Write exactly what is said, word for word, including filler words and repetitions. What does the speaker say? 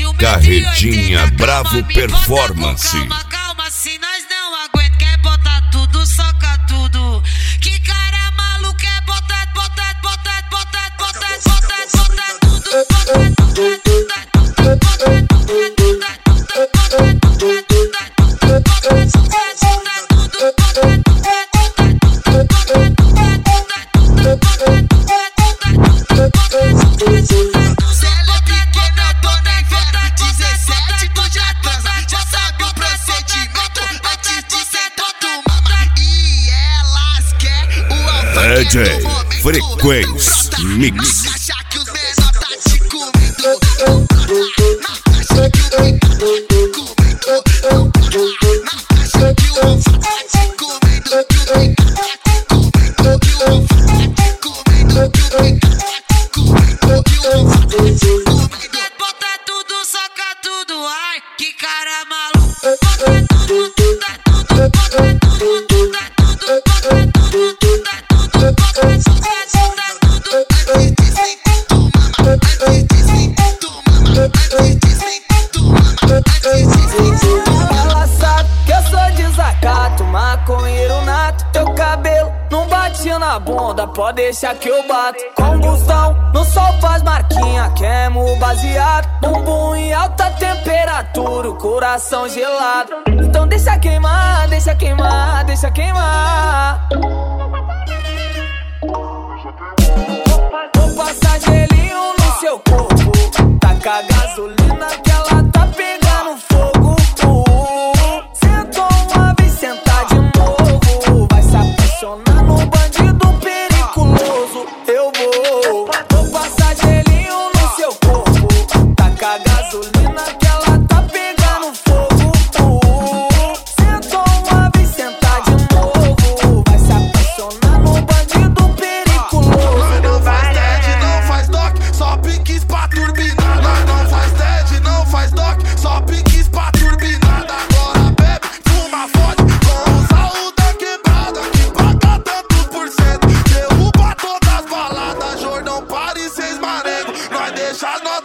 Carretinha Bravo Performance. Calma, calma, se nós não aguenta, quer botar tudo, soca tudo. Que cara maluco, quer botar, botar, botar, botar, botar, botar, botar tudo, botar, botar, botar, botar, D J Frequência Mix. Bota tudo, soca tudo, ai, que cara maluco. Bota tudo, tudo, tudo, bota tudo, tudo, tudo, bota tudo, tudo, tudo, bota tudo, tudo, Ela sabe que eu sou desacato, maconheiro nato. Teu cabelo não bate na bunda, pode deixar que eu bato. Combustão no sol faz marquinha, queimo baseado. Bumbum em alta temperatura, o coração gelado. Então deixa queimar, deixa queimar, deixa queimar. Vou passar gelinho no seu corpo, taca a gasolina que ela tá pegando fogo. Sentou uma vez, sentar de novo, vai se apaixonar no bandido periculoso. Eu vou, vou passar gelinho no seu corpo, taca a gasolina que ela tá pegando fogo. Sentou uma vez, sentar de novo, vai se apaixonar no bandido periculoso. Não faz dead, não faz doc, só piques pra turbinada. Não faz dead, não faz doc, só piques pra turbinada. Agora bebe, fuma, fode, com o saúde da quebrada. Que paga tanto por cento, derruba todas as baladas. Jordão, Paris, seis marengo, nós deixa nós